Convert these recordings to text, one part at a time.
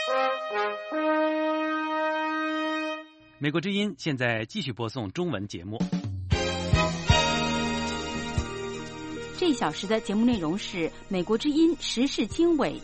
美国之音现在继续播送中文节目。 这一小时的节目内容是美国之音时事经纬。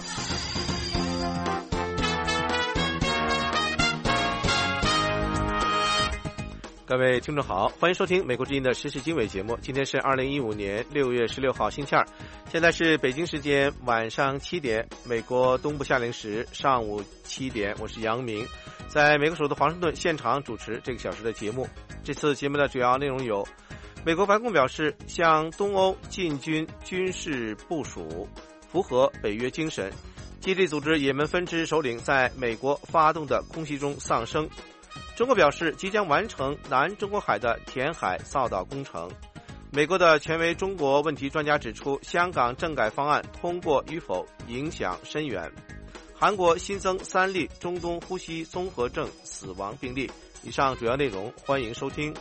各位听众好，欢迎收听美国之音的时事经纬节目。今天是2015年6月16号星期二，现在是北京时间晚上7点，美国东部夏令时上午7点。我是杨明，在美国首都华盛顿现场主持这个小时的节目。这次节目的主要内容有：美国白宫表示向东欧进军军事部署，符合北约精神；基地组织也门分支首领在美国发动的空袭中丧生。中国表示即将完成南中国海的填海造岛工程。美国的权威中国问题专家指出，香港政改方案通过与否影响深远。韩国新增3例中东呼吸综合症死亡病例。以上主要内容，欢迎收听。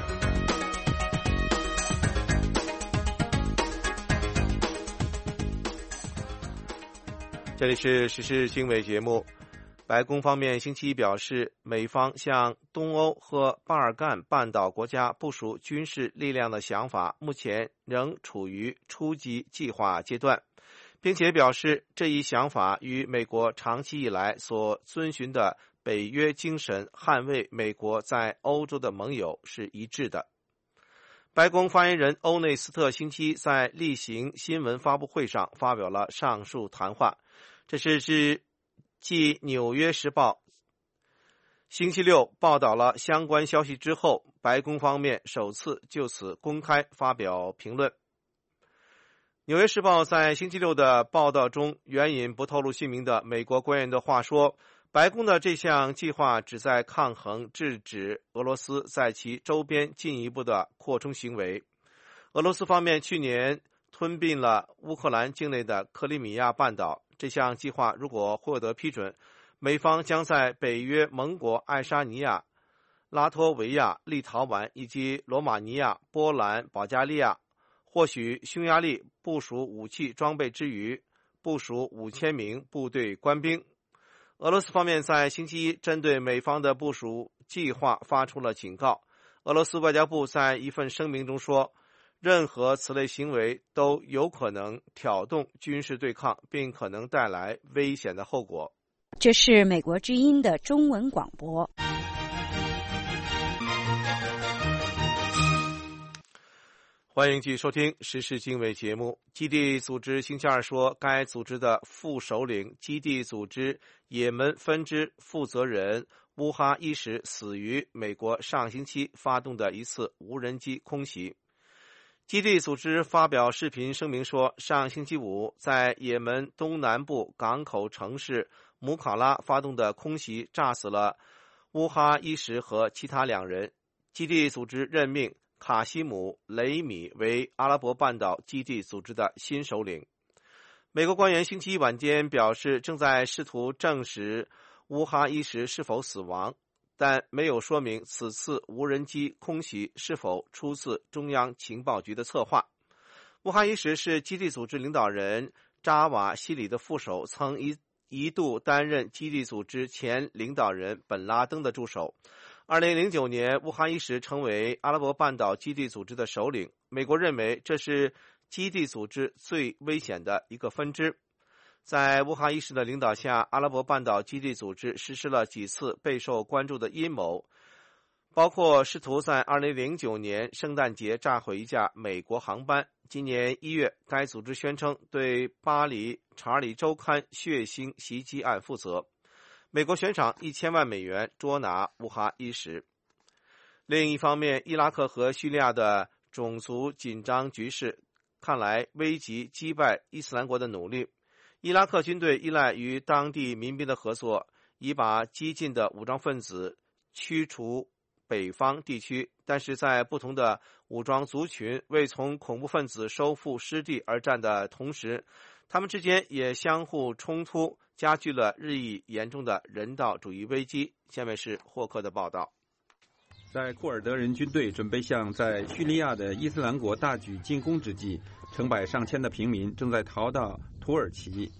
这里是时事经纬节目。白宫方面星期一表示，美方向东欧和巴尔干半岛国家部署军事力量的想法目前仍处于初级计划阶段，并且表示这一想法与美国长期以来所遵循的北约精神捍卫美国在欧洲的盟友是一致的。白宫发言人欧内斯特星期一在例行新闻发布会上发表了上述谈话，这是继《纽约时报》星期六报道了相关消息之后，白宫方面首次就此公开发表评论。《纽约时报》在星期六的报道中援引不透露姓名的美国官员的话说，白宫的这项计划旨在抗衡制止俄罗斯在其周边进一步的扩充行为。俄罗斯方面去年吞并了乌克兰境内的克里米亚半岛，这项计划如果获得批准，美方将在北约盟国爱沙尼亚、拉脱维亚、立陶宛以及罗马尼亚、波兰、保加利亚，或许匈牙利部署武器装备之余，部署5000名部队官兵。俄罗斯方面在星期一针对美方的部署计划发出了警告。俄罗斯外交部在一份声明中说，任何此类行为都有可能挑动军事对抗，并可能带来危险的后果。 这是美国之音的中文广播。 欢迎继续收听时事经纬节目。基地组织星期二说，该组织的副首领、基地组织也门分支负责人乌哈伊什死于美国上星期发动的一次无人机空袭。基地组织发表视频声明说，上星期五在也门东南部港口城市姆卡拉发动的空袭炸死了乌哈伊什和其他2人。基地组织任命卡西姆·雷米为阿拉伯半岛基地组织的新首领。美国官员星期一晚间表示，正在试图证实乌哈伊什是否死亡，但没有说明此次无人机空袭是否出自中央情报局的策划。乌哈伊什是基地组织领导人扎瓦希里的副手，曾一度担任基地组织前领导人本拉登的助手。2009年，乌哈伊什成为阿拉伯半岛基地组织的首领。美国认为这是基地组织最危险的一个分支。在乌哈伊什的领导下，阿拉伯半岛基地组织实施了几次备受关注的阴谋，包括试图在2009年圣诞节炸毁一架美国航班。今年1月，该组织宣称对巴黎查理周刊血腥袭击案负责。美国悬赏1000万美元捉拿乌哈伊什。另一方面，伊拉克和叙利亚的种族紧张局势看来危及击败伊斯兰国的努力。伊拉克军队依赖与当地民兵的合作，已把激进的武装分子驱除北方地区，但是在不同的武装族群为从恐怖分子收复失地而战的同时，他们之间也相互冲突，加剧了日益严重的人道主义危机。下面是霍克的报道。 在库尔德人军队准备向在叙利亚的伊斯兰国大举进攻之际，成百上千的平民正在逃到土耳其。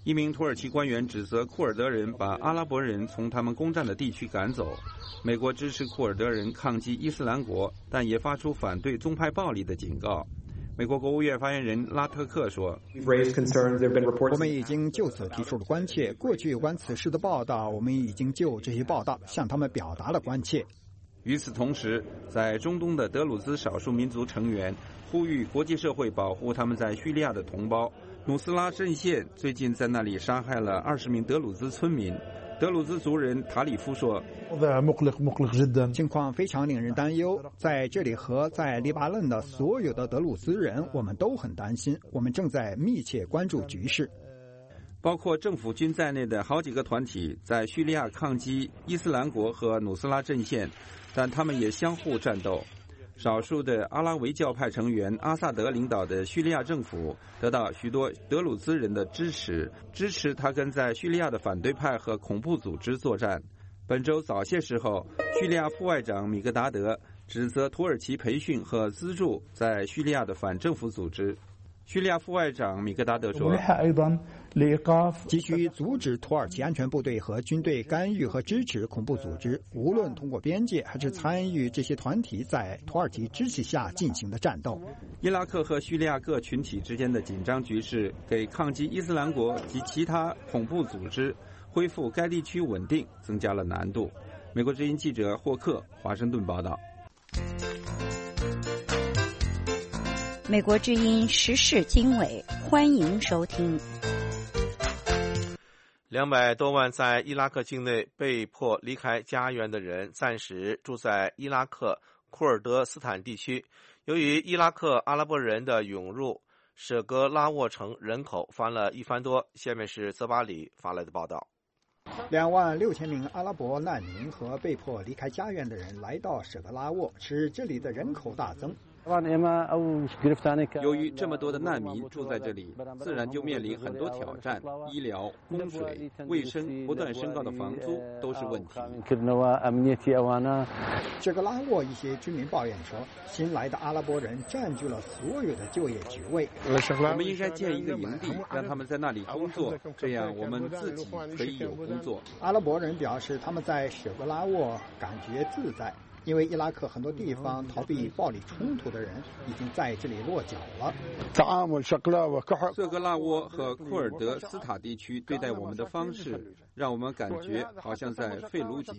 一名土耳其官员指责库尔德人把阿拉伯人从他们攻占的地区赶走。美国支持库尔德人抗击伊斯兰国，但也发出反对宗派暴力的警告。美国国务院发言人拉特克说：“ 我们已经就此提出了关切。过去有关此事的报道，我们已经就这些报道向他们表达了关切。” 与此同时，在中东的德鲁兹少数民族成员呼吁国际社会保护他们在叙利亚的同胞。努斯拉阵线最近在那里杀害了20名德鲁兹村民。德鲁兹族人塔里夫说：“ 情况非常令人担忧，在这里和在黎巴嫩的所有的德鲁兹人，我们都很担心。我们正在密切关注局势。” 包括政府军在内的好几个团体在叙利亚抗击伊斯兰国和努斯拉阵线，但他们也相互战斗。少数的阿拉维教派成员阿萨德领导的叙利亚政府得到许多德鲁兹人的支持他跟在叙利亚的反对派和恐怖组织作战。本周早些时候，叙利亚副外长米格达德指责土耳其培训和资助在叙利亚的反政府组织。叙利亚副外长米格达德说：“ 急需阻止土耳其安全部队和军队干预和支持恐怖组织，无论通过边界还是参与这些团体在土耳其支持下进行的战斗。” 伊拉克和叙利亚各群体之间的紧张局势给抗击伊斯兰国及其他恐怖组织恢复该地区稳定增加了难度。美国之音记者霍克华盛顿报道。 美国之音时事经纬，欢迎收听。 200多万在伊拉克境内被迫离开家园的人暂时住在伊拉克库尔德斯坦地区。由于伊拉克阿拉伯人的涌入，舍格拉沃城人口翻了一番多。下面是泽巴里发来的报道。 26000名阿拉伯难民和被迫离开家园的人来到舍格拉沃，使这里的人口大增。 由于这么多的难民住在这里，自然就面临很多挑战，医疗、供水、卫生、不断升高的房租都是问题。 舍格拉沃一些居民抱怨说，新来的阿拉伯人占据了所有的就业职位。 我们应该建一个营地，让他们在那里工作，这样我们自己可以有工作。 阿拉伯人表示，他们在舍格拉沃感觉自在。因为伊拉克很多地方逃避暴力冲突的人已经在这里落脚了。 舍格拉沃和库尔德斯塔地区对待我们的方式，让我们感觉好像在费卢杰。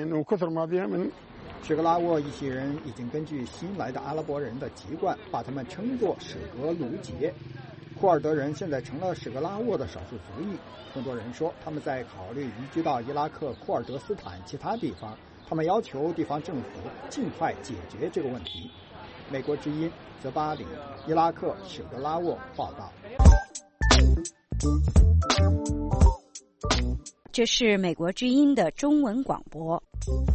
舍格拉沃一些人已经根据新来的阿拉伯人的籍贯，把他们称作舍格卢杰。库尔德人现在成了舍格拉沃的少数族裔，更多人说他们在考虑移居到伊拉克库尔德斯坦其他地方。他们要求地方政府尽快解决这个问题。美国之音泽巴里，伊拉克舍格拉沃报道。 这是美国之音的中文广播。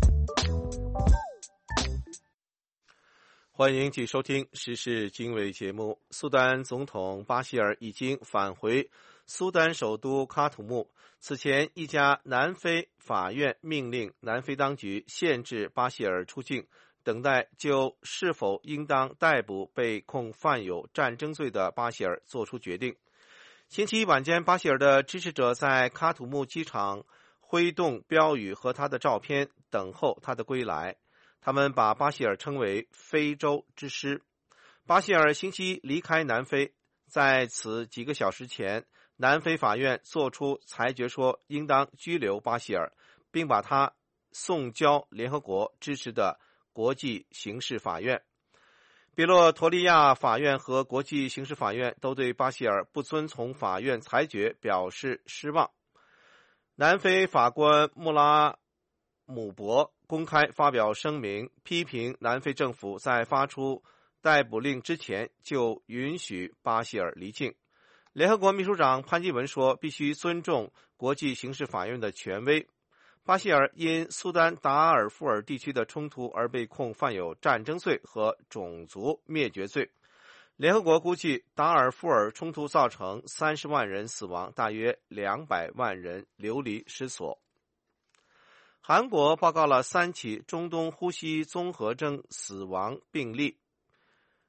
欢迎继续收听时事经纬节目。苏丹总统巴希尔已经返回苏丹首都喀土穆。此前，一家南非法院命令南非当局限制巴希尔出境，等待就是否应当逮捕被控犯有战争罪的巴希尔作出决定。星期一晚间，巴希尔的支持者在喀土穆机场挥动标语和他的照片，等候他的归来。他们把巴希尔称为非洲之狮。巴希尔星期一离开南非，在此几个小时前，南非法院作出裁决说应当拘留巴希尔，并把他送交联合国支持的国际刑事法院。比洛陀利亚法院和国际刑事法院都对巴希尔不遵从法院裁决表示失望。南非法官穆拉姆博公开发表声明，批评南非政府在发出逮捕令之前就允许巴希尔离境。联合国秘书长潘基文说，必须尊重国际刑事法院的权威。巴希尔因苏丹达尔富尔地区的冲突而被控犯有战争罪和种族灭绝罪。联合国估计，达尔富尔冲突造成30万人死亡，大约200万人流离失所。韩国报告了3起中东呼吸综合征死亡病例。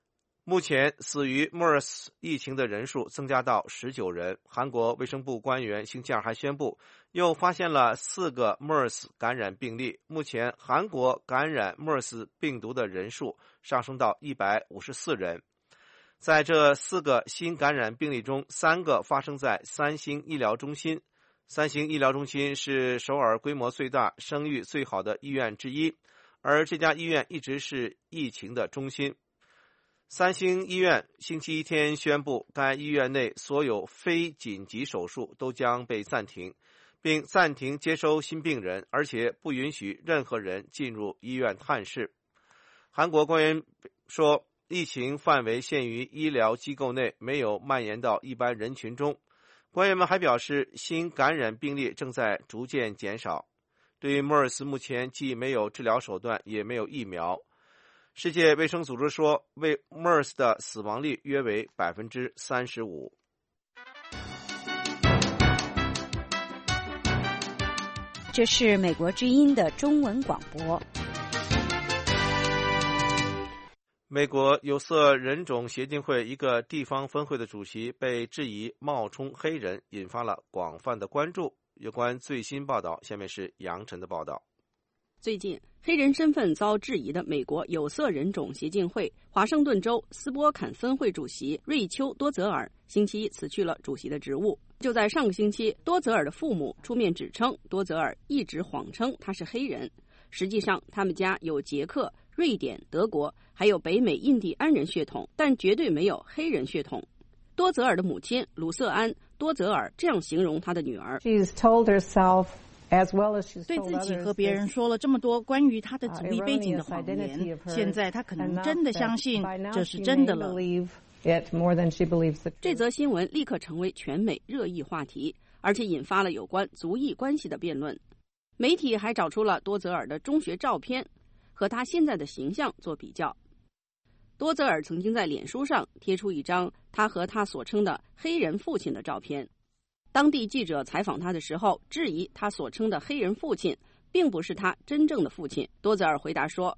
目前死于 MERS 疫情的人数增加到19人。韩国卫生部官员星期二还宣布，又发现了4个 MERS 感染病例。目前韩国感染 MERS 病毒的人数上升到154人。在这4个新感染病例中，3个发生在三星医疗中心。三星医疗中心是首尔规模最大、声誉最好的医院之一，而这家医院一直是疫情的中心。三星医院星期天宣布，该医院内所有非紧急手术都将被暂停，并暂停接收新病人，而且不允许任何人进入医院探视。韩国官员说，疫情范围限于医疗机构内，没有蔓延到一般人群中。官员们还表示，新感染病例正在逐渐减少。对于 MERS 目前既没有治疗手段，也没有疫苗。世界卫生组织说，为 MERS 的死亡率约为 35%。 这是美国之音的中文广播。 美国有色人种协进会一个地方分会的主席被质疑冒充黑人，引发了广泛的关注。有关最新报道，下面是杨晨的报道。 最近，黑人身份遭质疑的美国有色人种协进会华盛顿州斯波坎分会主席瑞秋·多泽尔星期一辞去了主席的职务。就在上个星期，多泽尔的父母出面指称多泽尔一直谎称他是黑人，实际上他们家有捷克、瑞典、德国还有北美印第安人血统，但绝对没有黑人血统。多泽尔的母亲鲁瑟安·多泽尔这样形容他的女儿， 对自己和别人说了这么多关于他的族裔背景的谎言，现在他可能真的相信这是真的了。 这则新闻立刻成为全美热议话题，而且引发了有关族裔关系的辩论。媒体还找出了多泽尔的中学照片，和他现在的形象做比较。多泽尔曾经在脸书上贴出一张他和他所称的黑人父亲的照片。当地记者采访他的时候，质疑他所称的黑人父亲并不是他真正的父亲。多泽尔回答说，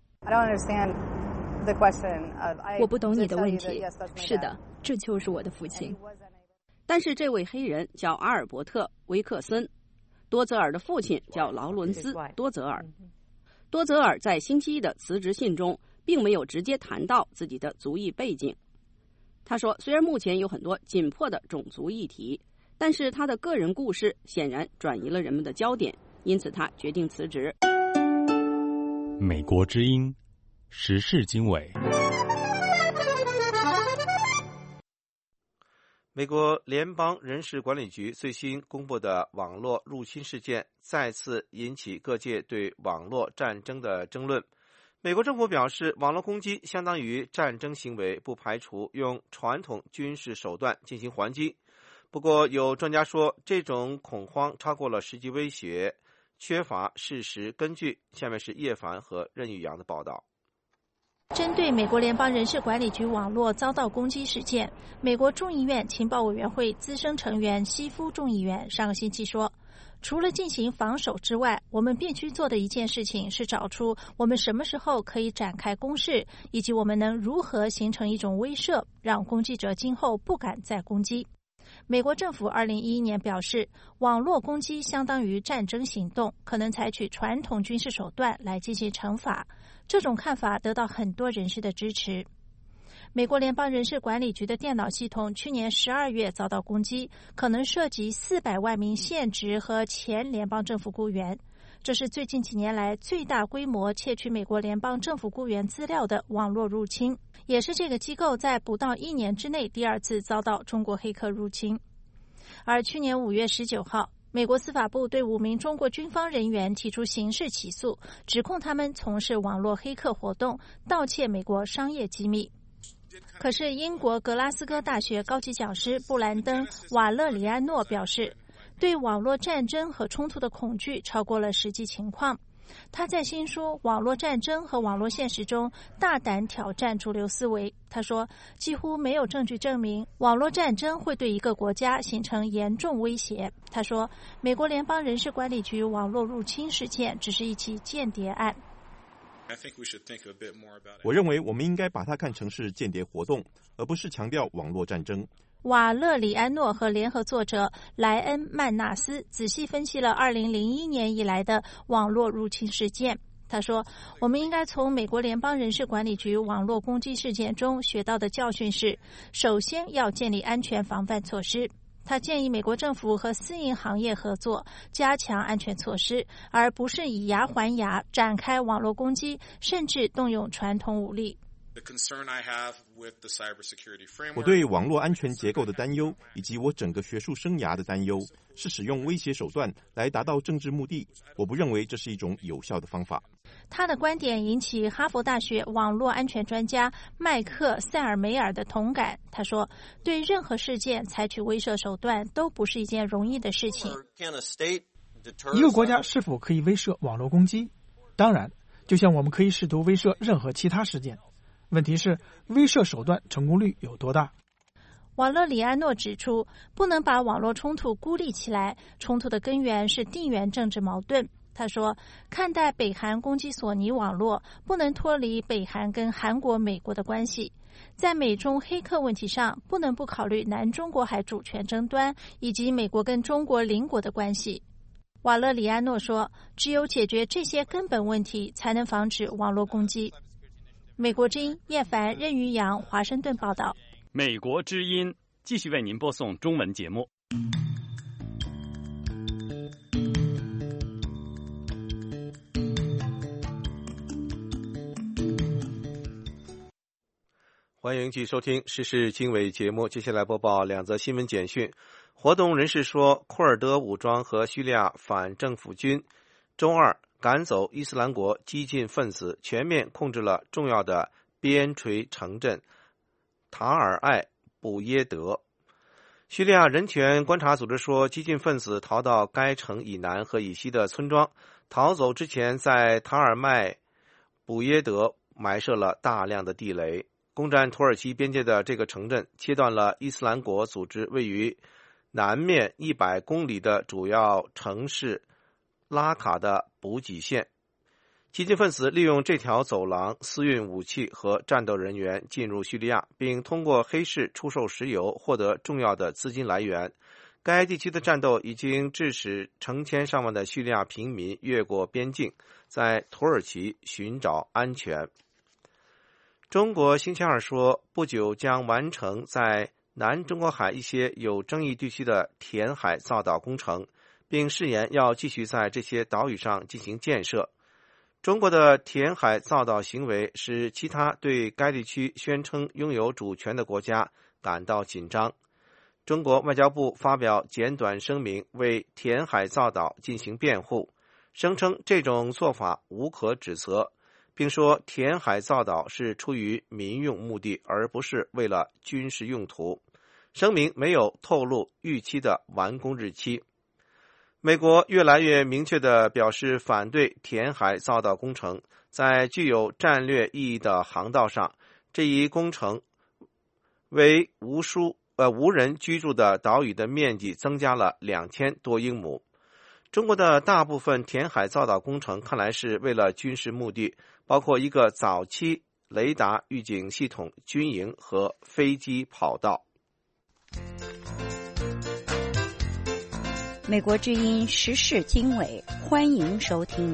我不懂你的问题。是的，这就是我的父亲。 但是这位黑人叫阿尔伯特·威克森，多泽尔的父亲叫劳伦斯·多泽尔。多泽尔在星期一的辞职信中并没有直接谈到自己的族裔背景。他说，虽然目前有很多紧迫的种族议题，但是他的个人故事显然转移了人们的焦点，因此他决定辞职。 美国之音时事经纬。 美国联邦人事管理局最新公布的网络入侵事件再次引起各界对网络战争的争论。美国政府表示，网络攻击相当于战争行为，不排除用传统军事手段进行还击。不过，有专家说，这种恐慌超过了实际威胁，缺乏事实根据。下面是叶凡和任玉阳的报道。 针对美国联邦人事管理局网络遭到攻击事件，美国众议院情报委员会资深成员西夫众议员上个星期说，除了进行防守之外，我们必须做的一件事情是找出我们什么时候可以展开攻势，以及我们能如何形成一种威慑，让攻击者今后不敢再攻击。美国政府2011年表示，网络攻击相当于战争行动，可能采取传统军事手段来进行惩罚。这种看法得到很多人士的支持。美国联邦人事管理局的电脑系统去年12月遭到攻击，可能涉及400万名现职和前联邦政府雇员。这是最近几年来最大规模窃取美国联邦政府雇员资料的网络入侵，也是这个机构在不到1年之内第2次遭到中国黑客入侵。而去年5月19号，美国司法部对5名中国军方人员提出刑事起诉，指控他们从事网络黑客活动，盗窃美国商业机密。可是英国格拉斯哥大学高级讲师布兰登·瓦勒里安诺表示，对网络战争和冲突的恐惧超过了实际情况。他在新书《网络战争和网络现实》中大胆挑战主流思维。他说，几乎没有证据证明网络战争会对一个国家形成严重威胁。他说，美国联邦人事管理局网络入侵事件只是一起间谍案。 我认为我们应该把它看成是间谍活动，而不是强调网络战争。 瓦勒里安诺和联合作者莱恩曼纳斯仔细分析了2001年以来的网络入侵事件。他说，我们应该从美国联邦人事管理局网络攻击事件中学到的教训是，首先要建立安全防范措施。他建议美国政府和私营行业合作，加强安全措施，而不是以牙还牙展开网络攻击，甚至动用传统武力。 我对网络安全结构的担忧，以及我整个学术生涯的担忧，是使用威胁手段来达到政治目的。我不认为这是一种有效的方法。 他的观点引起哈佛大学网络安全专家麦克塞尔梅尔的同感。他说，对任何事件采取威慑手段都不是一件容易的事情。 一个国家是否可以威慑网络攻击？当然，就像我们可以试图威慑任何其他事件。问题是，威慑手段成功率有多大？ 瓦勒里安诺指出，不能把网络冲突孤立起来，冲突的根源是地缘政治矛盾。他说，看待北韩攻击索尼网络，不能脱离北韩跟韩国、美国的关系。在美中黑客问题上，不能不考虑南中国海主权争端以及美国跟中国邻国的关系。瓦勒里安诺说，只有解决这些根本问题，才能防止网络攻击。美国之音叶凡、任于洋华盛顿报道。 美国之音继续为您播送中文节目。 欢迎继续收听时事经纬节目，接下来播报两则新闻简讯。活动人士说，库尔德武装和叙利亚反政府军周二赶走伊斯兰国激进分子，全面控制了重要的边陲城镇塔尔艾布耶德。叙利亚人权观察组织说，激进分子逃到该城以南和以西的村庄，逃走之前在塔尔麦布耶德埋设了大量的地雷。攻占土耳其边界的这个城镇切断了伊斯兰国组织位于南面100公里的主要城市拉卡的补给线。激进分子利用这条走廊私运武器和战斗人员进入叙利亚，并通过黑市出售石油获得重要的资金来源。该地区的战斗已经致使成千上万的叙利亚平民越过边境，在土耳其寻找安全。中国星期二说，不久将完成在南中国海一些有争议地区的填海造岛工程，并誓言要继续在这些岛屿上进行建设。中国的填海造岛行为使其他对该地区宣称拥有主权的国家感到紧张。中国外交部发表简短声明，为填海造岛进行辩护，声称这种做法无可指责，并说填海造岛是出于民用目的，而不是为了军事用途。声明没有透露预期的完工日期。美国越来越明确地表示反对填海造岛工程，在具有战略意义的航道上，这一工程为无人居住的岛屿的面积增加了2000多英亩。中国的大部分填海造岛工程看来是为了军事目的，包括一个早期雷达预警系统、军营和飞机跑道。 美国之音时事经纬，欢迎收听。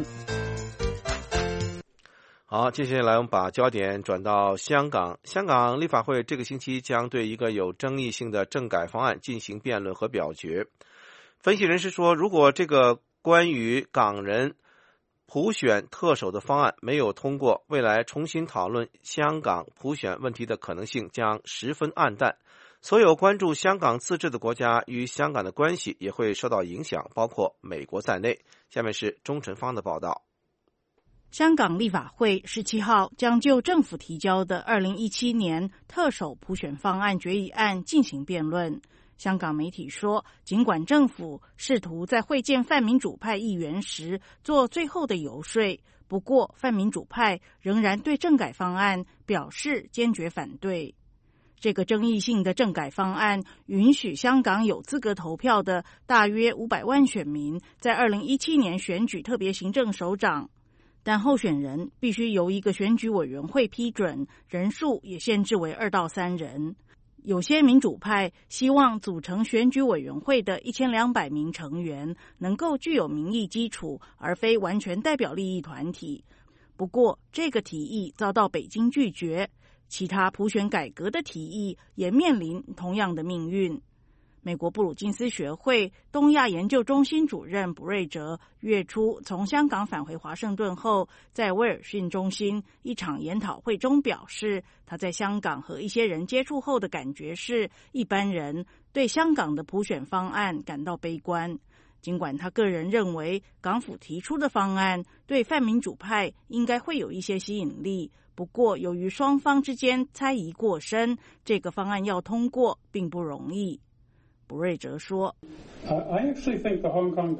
好，接下来我们把焦点转到香港。香港立法会这个星期将对一个有争议性的政改方案进行辩论和表决。分析人士说，如果这个关于港人普选特首的方案没有通过，未来重新讨论香港普选问题的可能性将十分黯淡。所有关注香港自治的国家与香港的关系也会受到影响，包括美国在内。下面是钟晨芳的报道。 香港立法会17号将就政府提交的2017年特首普选方案决议案进行辩论。香港媒体说，尽管政府试图在会见泛民主派议员时做最后的游说，不过泛民主派仍然对政改方案表示坚决反对。这个争议性的政改方案允许香港有资格投票的大约500万选民在2017年选举特别行政首长， 但候选人必须由一个选举委员会批准，人数也限制为2到3人。有些民主派希望组成选举委员会的1200名成员能够具有民意基础，而非完全代表利益团体。不过，这个提议遭到北京拒绝。其他普选改革的提议也面临同样的命运。美国布鲁金斯学会东亚研究中心主任卜瑞哲月初从香港返回华盛顿后，在威尔逊中心一场研讨会中表示，他在香港和一些人接触后的感觉是，一般人对香港的普选方案感到悲观。尽管他个人认为港府提出的方案对泛民主派应该会有一些吸引力，不过由于双方之间猜疑过深，这个方案要通过并不容易。卜瑞哲说 I actually think the Hong Kong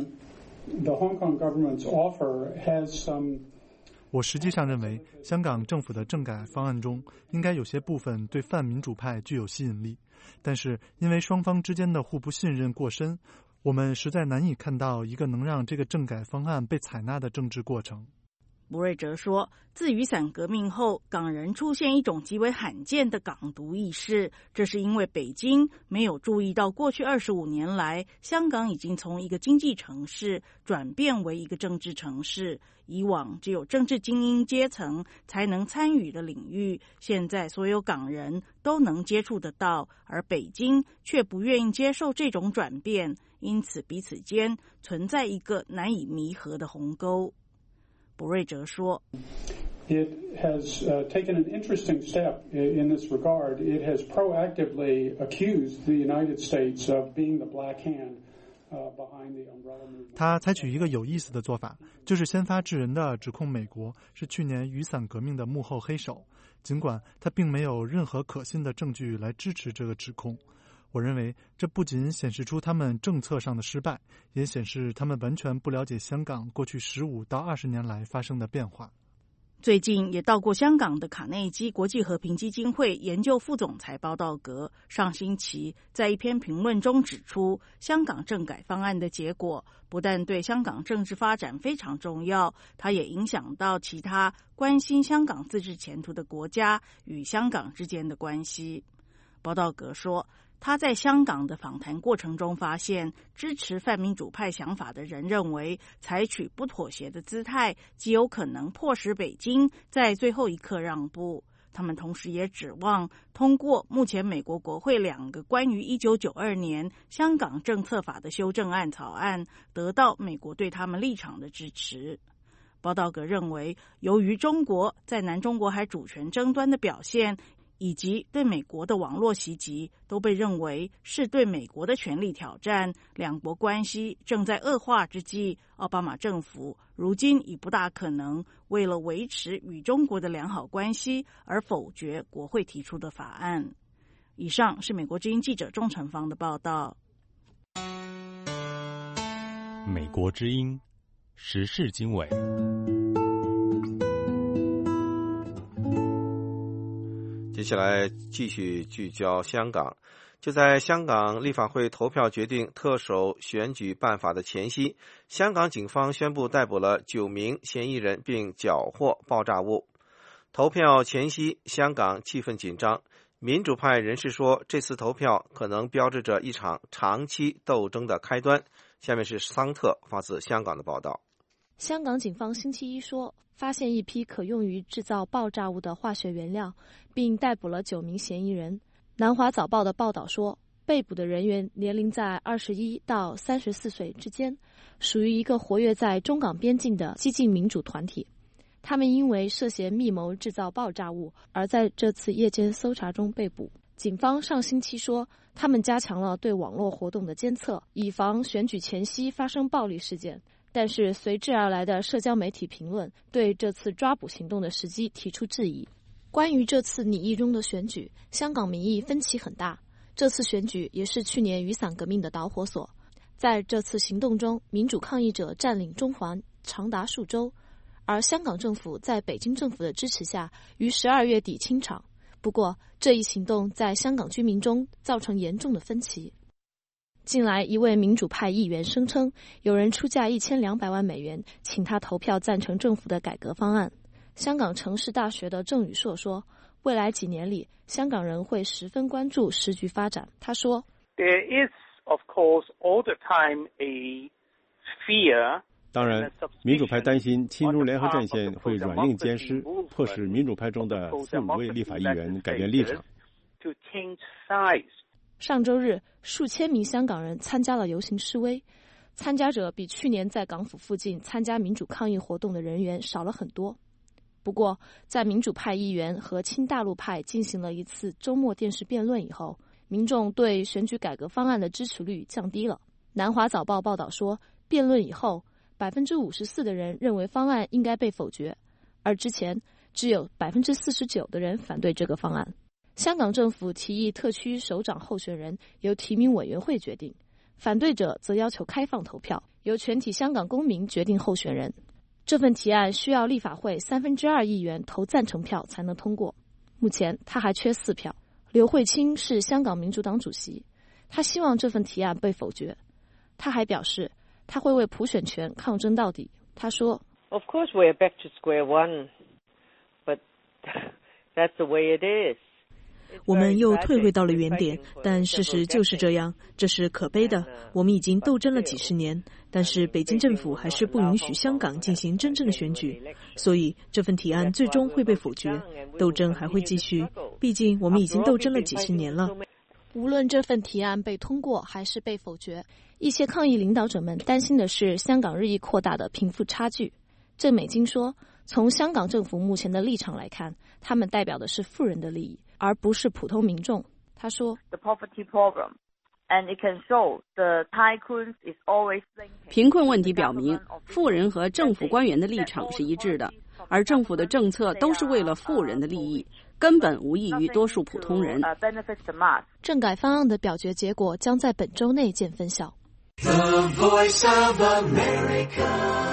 government's offer has some 我实际上认为，香港政府的政改方案中应该有些部分对泛民主派具有吸引力，但是因为双方之间的互不信任过深，我们实在难以看到一个能让这个政改方案被采纳的政治过程。 卜瑞哲说，自雨伞革命后，港人出现一种极为罕见的港独意识，这是因为北京没有注意到过去25年来，香港已经从一个经济城市转变为一个政治城市。以往只有政治精英阶层才能参与的领域，现在所有港人都能接触得到，而北京却不愿意接受这种转变，因此彼此间存在一个难以弥合的鸿沟。卜瑞哲说 It has taken an interesting step in this regard. It has proactively accused the United States of being the black hand behind the umbrella movement. 他采取一个有意思的做法，就是先发制人的指控美国是去年雨伞革命的幕后黑手，尽管他并没有任何可信的证据来支持这个指控。我认为这不仅显示出他们政策上的失败，也显示他们完全不了解香港过去15到20年来发生的变化。 最近也到过香港的卡内基国际和平基金会研究副总裁包道格上星期在一篇评论中指出，香港政改方案的结果不但对香港政治发展非常重要，它也影响到其他关心香港自治前途的国家与香港之间的关系。包道格说，他在香港的访谈过程中发现，支持泛民主派想法的人认为，采取不妥协的姿态极有可能迫使北京在最后一刻让步。他们同时也指望通过目前美国国会2个关于1992年香港政策法的修正案草案，得到美国对他们立场的支持。包道格认为，由于中国在南中国海主权争端的表现，以及对美国的网络袭击都被认为是对美国的权力挑战，两国关系正在恶化之际，奥巴马政府如今已不大可能为了维持与中国的良好关系而否决国会提出的法案。以上是美国之音记者钟成芳的报道。 美国之音时事经纬。 接下来继续聚焦香港。就在香港立法会投票决定特首选举办法的前夕，香港警方宣布逮捕了9名嫌疑人并缴获爆炸物。投票前夕，香港气氛紧张。民主派人士说，这次投票可能标志着一场长期斗争的开端。下面是桑特发自香港的报道。 香港警方星期一说，发现一批可用于制造爆炸物的化学原料，并逮捕了9名嫌疑人。南华早报的报道说，被捕的人员年龄在21到34岁之间，属于一个活跃在中港边境的激进民主团体。他们因为涉嫌密谋制造爆炸物而在这次夜间搜查中被捕。警方上星期说，他们加强了对网络活动的监测，以防选举前夕发生暴力事件。但是随之而来的社交媒体评论对这次抓捕行动的时机提出质疑。关于这次拟议中的选举，香港民意分歧很大。这次选举也是去年雨伞革命的导火索。在这次行动中，民主抗议者占领中环长达数周，而香港政府在北京政府的支持下于12月底清场。不过，这一行动在香港居民中造成严重的分歧。 近来，一位民主派议员声称，有人出价$1200万请他投票赞成政府的改革方案。香港城市大学的郑宇硕说，未来几年里，香港人会十分关注时局发展。他说 ：“There is, of course, all the time a fear。” 当然，民主派担心亲中联合阵线会软硬兼施，迫使民主派中的4-5位立法议员改变立场。 上周日，数千名香港人参加了游行示威，参加者比去年在港府附近参加民主抗议活动的人员少了很多。不过，在民主派议员和亲大陆派进行了一次周末电视辩论以后，民众对选举改革方案的支持率降低了。南华早报报道说，辩论以后，54%的人认为方案应该被否决，而之前只有49%的人反对这个方案。香港政府提议特区首长候选人由提名委员会决定，反对者则要求开放投票，由全体香港公民决定候选人。这份提案需要立法会2/3议员投赞成票才能通过，目前他还缺4票。刘慧卿是香港民主党主席，他希望这份提案被否决。他还表示，他会为普选权抗争到底。他说 ：“Of course we're back to square one, but that's the way it is.” 我们又退回到了原点，但事实就是这样，这是可悲的。我们已经斗争了几十年，但是北京政府还是不允许香港进行真正的选举，所以这份提案最终会被否决，斗争还会继续。毕竟我们已经斗争了几十年了。 无论这份提案被通过还是被否决，一些抗议领导者们担心的是香港日益扩大的贫富差距。郑美金说，从香港政府目前的立场来看，他们代表的是富人的利益，而不是普通民众。他说 The poverty problem, and it can show the tycoons is always thinking. 贫困问题表明，富人和政府官员的立场是一致的，而政府的政策都是为了富人的利益，根本无益于多数普通人。 政改方案的表决结果将在本周内见分晓。 The Voice of America.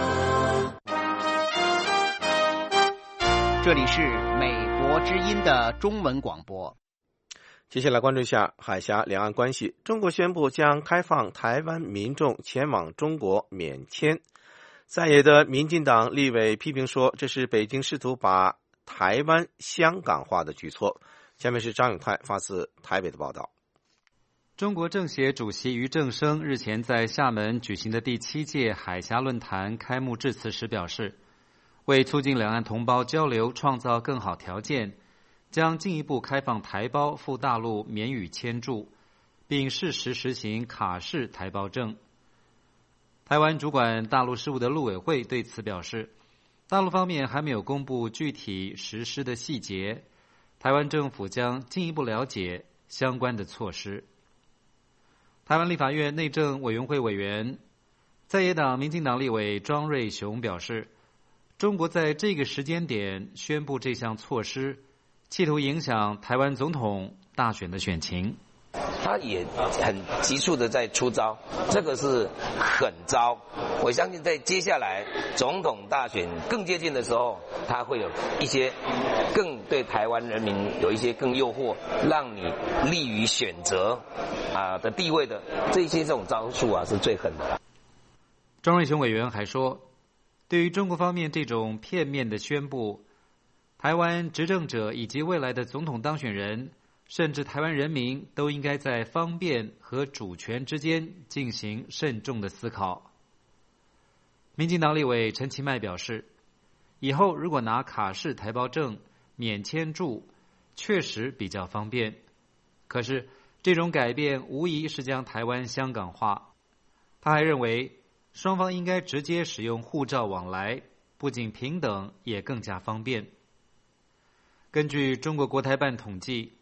这里是美国之音的中文广播。 接下来关注一下海峡两岸关系。中国宣布将开放台湾民众前往中国免签。在野的民进党立委批评说，这是北京试图把台湾香港化的举措。下面是张永泰发自台北的报道。 中国政协主席俞正声日前在厦门举行的第7届海峡论坛开幕致辞时表示，为促进两岸同胞交流创造更好条件，将进一步开放台胞赴大陆免予签注，并适时实行卡式台胞证。台湾主管大陆事务的陆委会对此表示，大陆方面还没有公布具体实施的细节，台湾政府将进一步了解相关的措施。台湾立法院内政委员会委员、在野党民进党立委庄瑞雄表示，中国在这个时间点宣布这项措施，企图影响台湾总统大选的选情。 他也很急速的在出招，这个是狠招。我相信在接下来总统大选更接近的时候，他会有一些更对台湾人民有一些更诱惑，让你利于选择的地位的这种招数是最狠的。 庄瑞雄委员还说，对于中国方面这种片面的宣布，台湾执政者以及未来的总统当选人，甚至台湾人民都应该在方便和主权之间进行慎重的思考。民进党立委陈其迈表示，以后如果拿卡式台胞证免签注，确实比较方便。可是这种改变无疑是将台湾香港化。他还认为，双方应该直接使用护照往来，不仅平等，也更加方便。根据中国国台办统计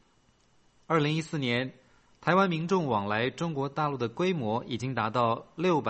，2014年，台湾民众往来中国大陆的规模已经达到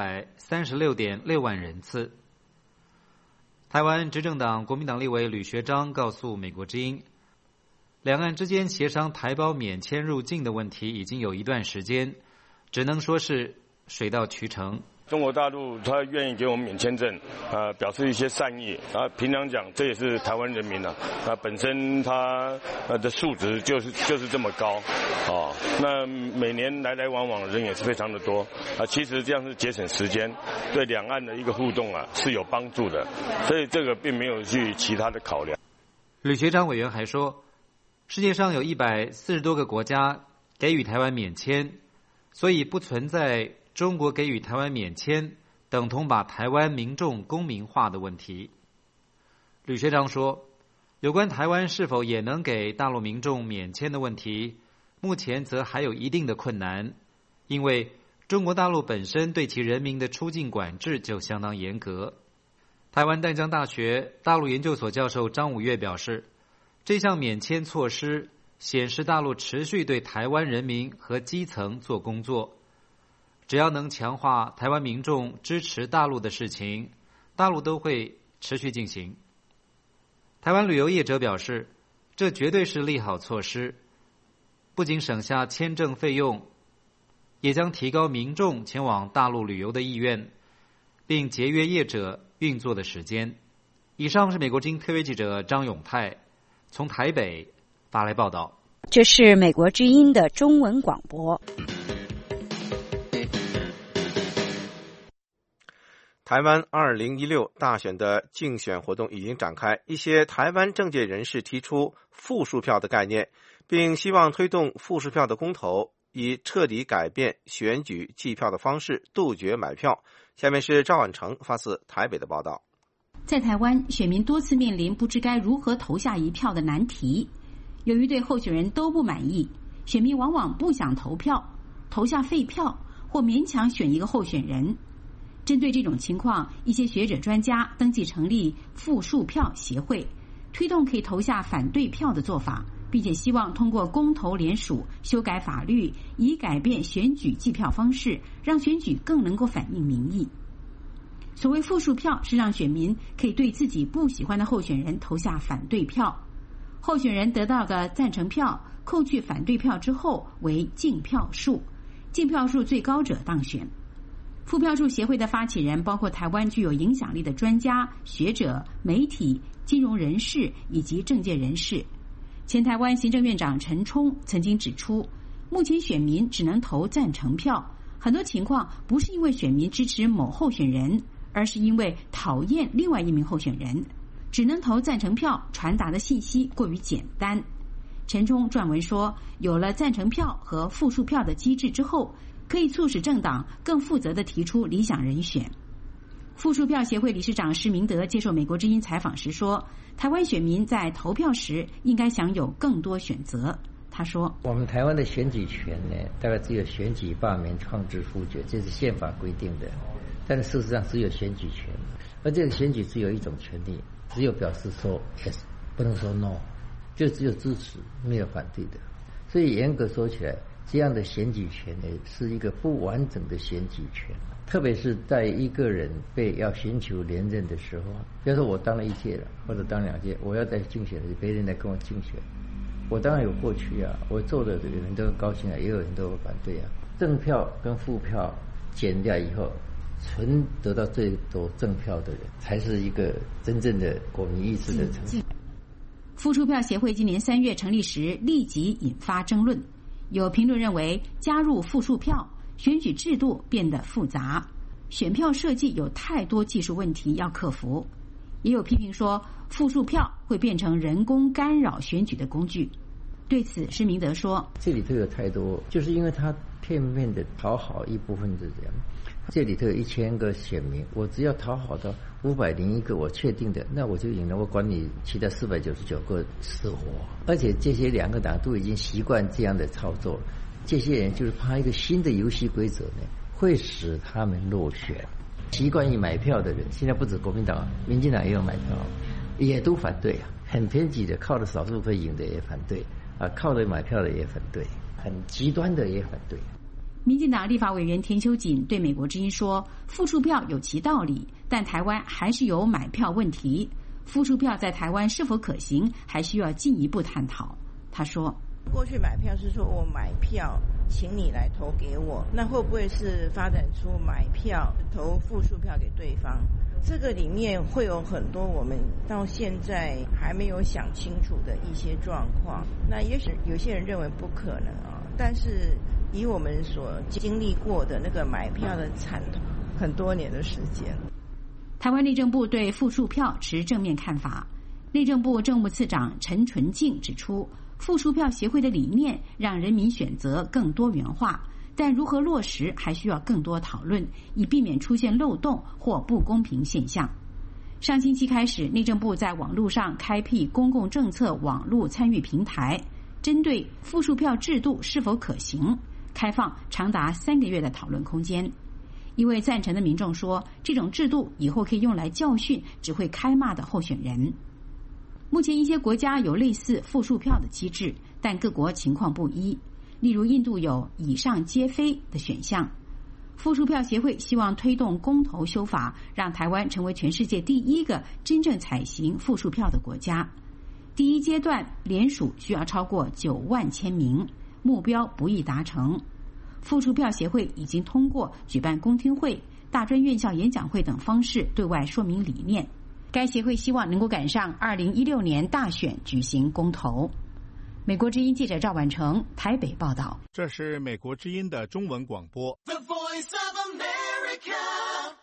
636.6万人次。台湾执政党国民党立委吕学章告诉美国之音，两岸之间协商台胞免签入境的问题已经有一段时间，只能说是水到渠成。 中国大陆他愿意给我们免签证，表示一些善意。平常讲，这也是台湾人民本身他的素质就是这么高，那每年来来往往的人也是非常的多，其实这样是节省时间，对两岸的一个互动是有帮助的，所以这个并没有去其他的考量。 吕学章委员还说，世界上有140多个国家给予台湾免签，所以不存在中国给予台湾免签等同把台湾民众公民化的问题。吕学章说，有关台湾是否也能给大陆民众免签的问题，目前则还有一定的困难，因为中国大陆本身对其人民的出境管制就相当严格。台湾淡江大学大陆研究所教授张武岳表示，这项免签措施显示大陆持续对台湾人民和基层做工作，只要能强化台湾民众支持大陆的事情，大陆都会持续进行。台湾旅游业者表示，这绝对是利好措施，不仅省下签证费用，也将提高民众前往大陆旅游的意愿，并节约业者运作的时间。以上是美国之音特约记者张永泰从台北发来报道。 这是美国之音的中文广播。 台湾2016大选的竞选活动已经展开，一些台湾政界人士提出复数票的概念，并希望推动复数票的公投，以彻底改变选举计票的方式，杜绝买票。下面是赵婉成发自台北的报道。 在台湾，选民多次面临不知该如何投下一票的难题。由于对候选人都不满意，选民往往不想投票，投下废票或勉强选一个候选人。针对这种情况，一些学者专家登记成立复数票协会，推动可以投下反对票的做法，并且希望通过公投联署修改法律，以改变选举计票方式，让选举更能够反映民意。所谓复数票是让选民可以对自己不喜欢的候选人投下反对票，候选人得到的赞成票扣去反对票之后为净票数，净票数最高者当选。复票数协会的发起人包括台湾具有影响力的专家、学者、媒体、金融人士以及政界人士。前台湾行政院长陈冲曾经指出，目前选民只能投赞成票，很多情况不是因为选民支持某候选人，而是因为讨厌另外一名候选人，只能投赞成票，传达的信息过于简单。陈冲撰文说，有了赞成票和复数票的机制之后，可以促使政党更负责地提出理想人选。复数票协会理事长施明德接受美国之音采访时说，台湾选民在投票时应该享有更多选择。他说， 我们台湾的选举权呢，大概只有选举、罢免、创制、复决，这是宪法规定的，但是事实上只有选举权，而这个选举只有一种权利，只有表示说 yes， 不能说 no， 就只有支持没有反对的。所以严格说起来，这样的选举权呢，是一个不完整的选举权，特别是在一个人被要寻求连任的时候，比如说我当了1届了，或者当2届，我要再竞选的，别人来跟我竞选，我当然有过去啊，我做的有人都高兴啊，也有人都反对啊。正票跟副票减掉以后，纯得到最多正票的人，才是一个真正的国民意志的呈现。 复数票协会今年3月成立时，立即引发争论。有评论认为，加入复数票，选举制度变得复杂，选票设计有太多技术问题要克服。也有批评说，复数票会变成人工干扰选举的工具。对此，施明德说， 这里头有太多，就是因为他片面的讨好一部分的人。这里头有1000个选民，我只要讨好到501个我确定的，那我就赢了，我管你其他499个死活。而且这些2个党都已经习惯这样的操作，这些人就是怕一个新的游戏规则呢，会使他们落选。习惯于买票的人，现在不止国民党，民进党也有买票，也都反对啊。很偏激的，靠着少数会赢的也反对啊，靠着买票的也反对，很极端的也反对。 民进党立法委员田秋瑾对美国之音说，复数票有其道理，但台湾还是有买票问题，复数票在台湾是否可行，还需要进一步探讨。他说， 过去买票是说我买票请你来投给我，那会不会是发展出买票投复数票给对方？这个里面会有很多我们到现在还没有想清楚的一些状况。那也许有些人认为不可能啊，但是以我们所经历过的那个买票的惨痛，很多年的时间。 台湾内政部对复数票持正面看法。内政部政务次长陈纯净指出，复数票协会的理念让人民选择更多元化，但如何落实还需要更多讨论，以避免出现漏洞或不公平现象。上星期开始，内政部在网络上开辟公共政策网络参与平台，针对复数票制度是否可行，开放长达3个月的讨论空间。一位赞成的民众说，这种制度以后可以用来教训只会开骂的候选人。目前一些国家有类似复数票的机制，但各国情况不一。例如印度有以上皆非的选项。复数票协会希望推动公投修法，让台湾成为全世界第1个真正采行复数票的国家。第1阶段联署需要超过9万签名，目标不易达成。复数票协会已经通过举办公听会、大专院校演讲会等方式对外说明理念。该协会希望能够赶上2016年大选举行公投。美国之音记者赵婉成台北报道。 这是美国之音的中文广播。The Voice of America。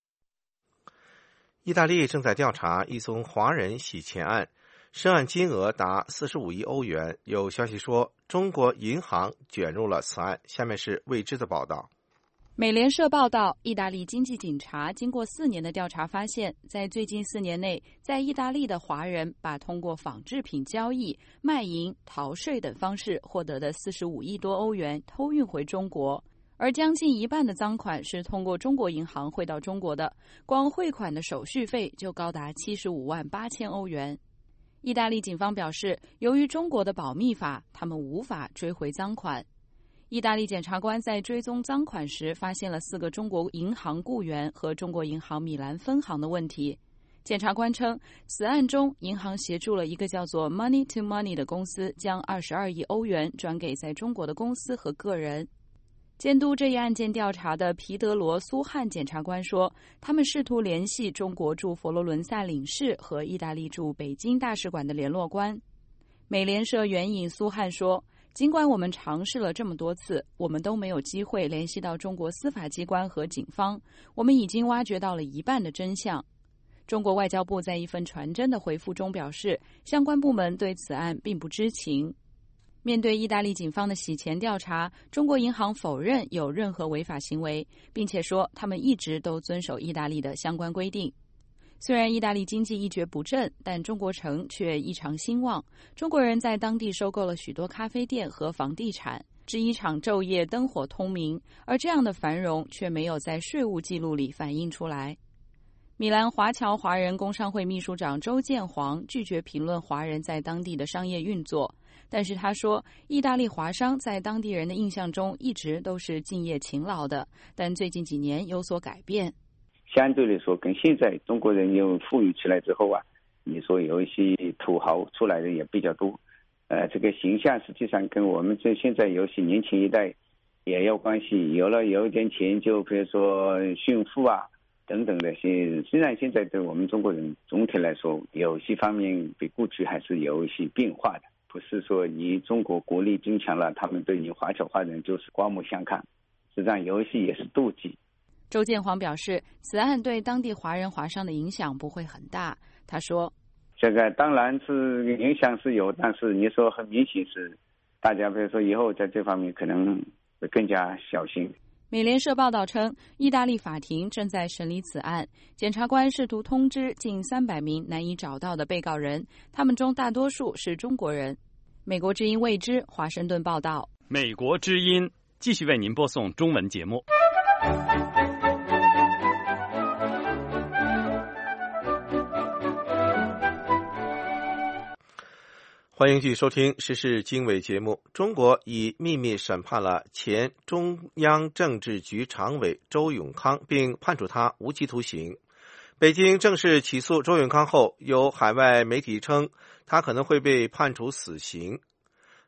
意大利正在调查一宗华人洗钱案，涉案金额达45亿欧元。有消息说，中国银行卷入了此案。下面是未知的报道。 美联社报道，意大利经济警察经过4年的调查发现，在最近4年内，在意大利的华人把通过仿制品交易、卖淫、逃税等方式获得的45亿多欧元偷运回中国，而将近一半的赃款是通过中国银行汇到中国的，光汇款的手续费就高达75万8千欧元。意大利警方表示，由于中国的保密法，他们无法追回赃款。意大利检察官在追踪赃款时发现了4个中国银行雇员和中国银行米兰分行的问题。检察官称，此案中银行协助了一个叫做 Money to Money 的公司将22亿欧元转给在中国的公司和个人。监督这一案件调查的皮德罗·苏汉检察官说，他们试图联系中国驻佛罗伦萨领事和意大利驻北京大使馆的联络官。美联社援引苏汉说，尽管我们尝试了这么多次，我们都没有机会联系到中国司法机关和警方。我们已经挖掘到了一半的真相。中国外交部在一份传真的回复中表示，相关部门对此案并不知情。面对意大利警方的洗钱调查，中国银行否认有任何违法行为，并且说他们一直都遵守意大利的相关规定。虽然意大利经济一蹶不振，但中国城却异常兴旺。中国人在当地收购了许多咖啡店和房地产，制衣厂昼夜灯火通明，而这样的繁荣却没有在税务记录里反映出来。米兰华侨华人工商会秘书长周建煌拒绝评论华人在当地的商业运作，但是他说，意大利华商在当地人的印象中一直都是敬业勤劳的，但最近几年有所改变。 相对来说，跟现在中国人又富裕起来之后啊，你说有一些土豪出来的也比较多，这个形象实际上跟我们这现在有些年轻一代也有关系，有一点钱就比如说炫富啊等等的。虽然现在对我们中国人总体来说有些方面比过去还是有一些变化的，不是说你中国国力增强了，他们对你华侨华人就是刮目相看，实际上有一些也是妒忌。 周建煌表示，此案对当地华人华商的影响不会很大。他说， 这个当然是影响是有，但是你说很明显是大家比如说以后在这方面可能会更加小心。 美联社报道称，意大利法庭正在审理此案，检察官试图通知近300名难以找到的被告人，他们中大多数是中国人。美国之音未知华盛顿报道。 美国之音继续为您播送中文节目。 欢迎继续收听时事经纬节目。中国已秘密审判了前中央政治局常委周永康，并判处他无期徒刑。北京正式起诉周永康后，有海外媒体称他可能会被判处死刑。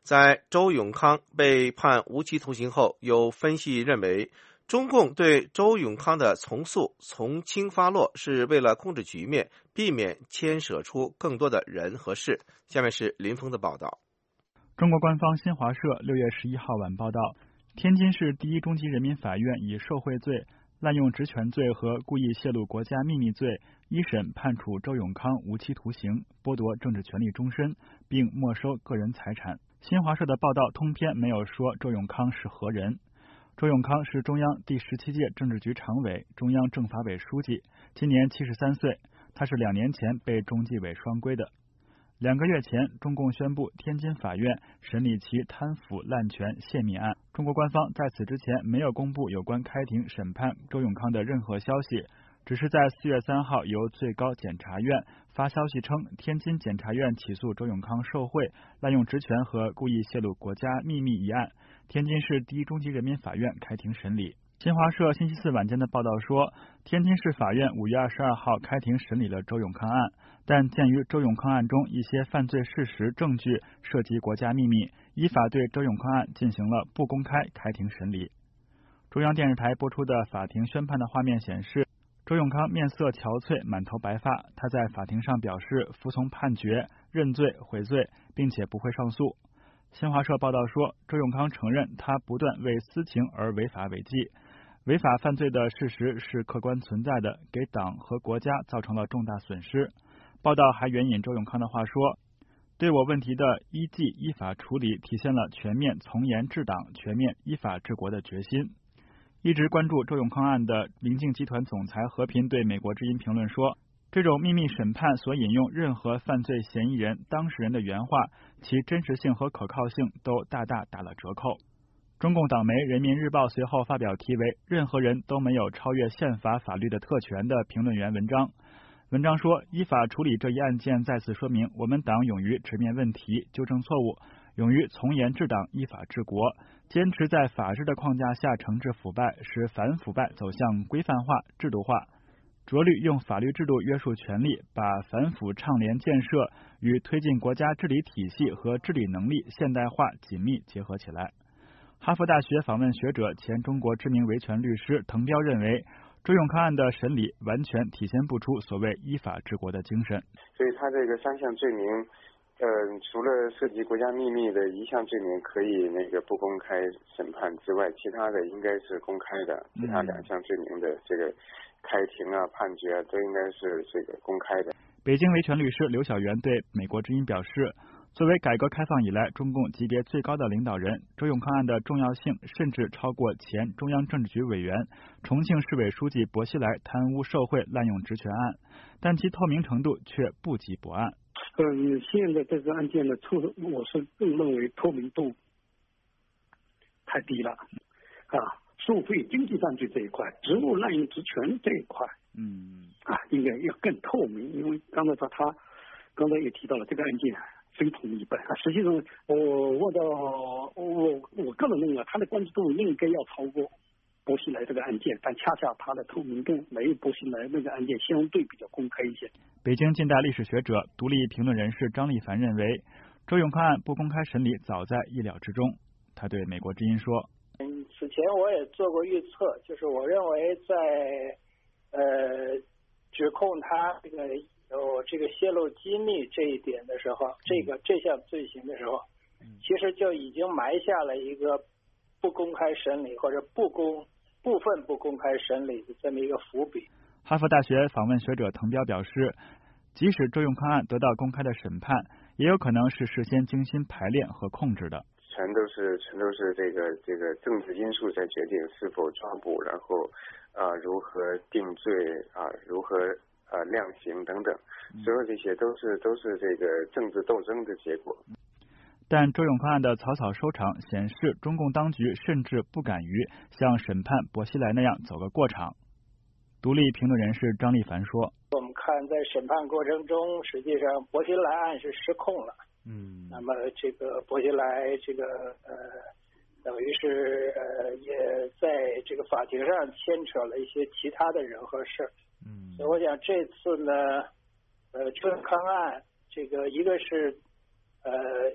在周永康被判无期徒刑后，有分析认为，中共对周永康的从速从轻发落是为了控制局面，避免牵扯出更多的人和事。下面是林峰的报道。 中国官方新华社6月11号晚报道，天津市第一中级人民法院以受贿罪、滥用职权罪和故意泄露国家秘密罪一审判处周永康无期徒刑，剥夺政治权利终身，并没收个人财产。新华社的报道通篇没有说周永康是何人。周永康是中央第17届政治局常委、中央政法委书记，今年73岁。他是2年前被中纪委双规的。2个月前，中共宣布天津法院审理其贪腐滥权泄密案。中国官方在此之前没有公布有关开庭审判周永康的任何消息，只是在4月3号由最高检察院发消息称，天津检察院起诉周永康受贿、滥用职权和故意泄露国家秘密一案，天津市第一中级人民法院开庭审理。新华社星期四晚间的报道说，天津市法院5月22号开庭审理了周永康案，但鉴于周永康案中一些犯罪事实证据涉及国家秘密，依法对周永康案进行了不公开开庭审理。中央电视台播出的法庭宣判的画面显示，周永康面色憔悴，满头白发，他在法庭上表示服从判决、认罪悔罪，并且不会上诉。新华社报道说，周永康承认他不断为私情而违法违纪，违法犯罪的事实是客观存在的，给党和国家造成了重大损失。报道还援引周永康的话说，对我问题的依纪依法处理体现了全面从严治党、全面依法治国的决心。一直关注周永康案的明镜集团总裁和平对美国之音评论说，这种秘密审判所引用任何犯罪嫌疑人、当事人的原话，其真实性和可靠性都大大打了折扣。中共党媒《人民日报》随后发表题为任何人都没有超越宪法法律的特权的评论员文章。文章说，依法处理这一案件再次说明我们党勇于直面问题、纠正错误，勇于从严治党、依法治国，坚持在法治的框架下惩治腐败，使反腐败走向规范化、制度化，着力用法律制度约束权力，把反腐倡廉建设与推进国家治理体系和治理能力现代化紧密结合起来。哈佛大学访问学者、前中国知名维权律师滕彪认为，周永康案的审理完全体现不出所谓依法治国的精神。 所以他这个3项罪名，除了涉及国家秘密的1项罪名可以不公开审判之外，其他的应该是公开的。其他2项罪名的这个开庭啊、判决啊，都应该是这个公开的。 北京维权律师刘晓元对美国之音表示，作为改革开放以来中共级别最高的领导人，周永康案的重要性甚至超过前中央政治局委员、重庆市委书记薄熙来贪污受贿滥用职权案，但其透明程度却不及薄案。 现在这个案件的我是更认为透明度太低了受贿经济犯罪这一块、职务滥用职权这一块，应该要更透明。因为刚才也提到了这个案件非同一般。实际上，我个人认为，他的关注度应该要超过薄熙来这个案件，但恰恰他的透明度没有薄熙来那个案件相对比较公开一些。 北京近代历史学者、独立评论人士张立凡认为，周永康案不公开审理早在意料之中。他对美国之音说， 此前我也做过预测，就是我认为在指控他有这个泄露机密这一点的时候，这项罪行的时候，其实就已经埋下了一个不公开审理或者部分不公开审理的这么一个伏笔。 哈佛大学访问学者滕彪表示，即使周永康案得到公开的审判，也有可能是事先精心排练和控制的。 全都是这个政治因素在决定是否抓捕，然后如何定罪如何量刑等等，所有这些都是这个政治斗争的结果。 但周永康案的草草收场显示，中共当局甚至不敢于像审判薄熙来那样走个过场。独立评论人士张立凡说， 我们看在审判过程中，实际上薄熙来案是失控了。那么这个薄熙来等于是也在这个法庭上牵扯了一些其他的人和事。所以我想这次呢，周永康案这个一个是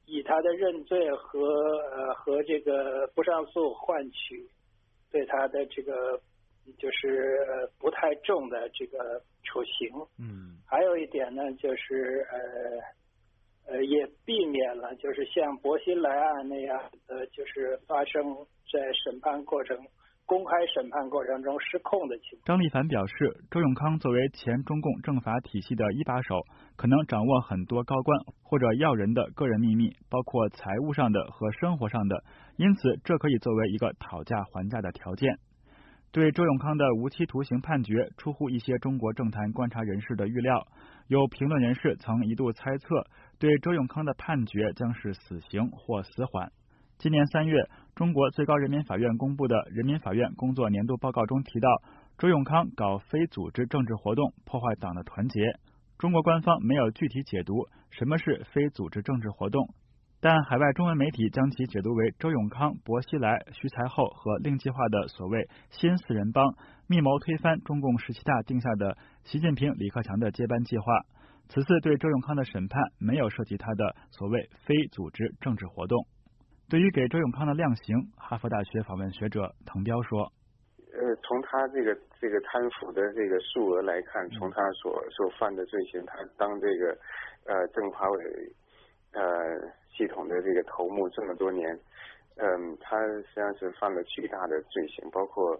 以他的认罪和这个不上诉换取对他的这个就是不太重的这个处刑。还有一点呢，就是也避免了就是像薄熙来案那样的就是发生在公开审判过程中失控的情况。 张立凡表示，周永康作为前中共政法体系的一把手，可能掌握很多高官或者要人的个人秘密，包括财务上的和生活上的，因此这可以作为一个讨价还价的条件。对周永康的无期徒刑判决出乎一些中国政坛观察人士的预料，有评论人士曾一度猜测，对周永康的判决将是死刑或死缓。今年3月，中国最高人民法院公布的人民法院工作年度报告中提到，周永康搞非组织政治活动，破坏党的团结。中国官方没有具体解读什么是非组织政治活动，但海外中文媒体将其解读为周永康、薄熙来、徐才厚和令计划的所谓新四人帮，密谋推翻中共17大定下的习近平、李克强的接班计划。此次对周永康的审判没有涉及他的所谓非组织政治活动。对于给周永康的量刑，哈佛大学访问学者滕彪说， 从他这个贪腐的这个数额来看，从他所犯的罪行，他当这个政法委系统的这个头目这么多年，他实际上是犯了巨大的罪行，包括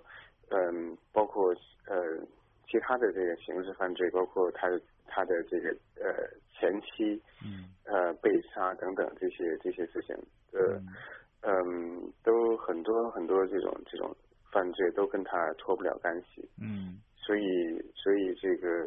其他的这个刑事犯罪，包括他的这个前妻被杀等等这些事情，都很多这种犯罪都跟他脱不了干系。所以这个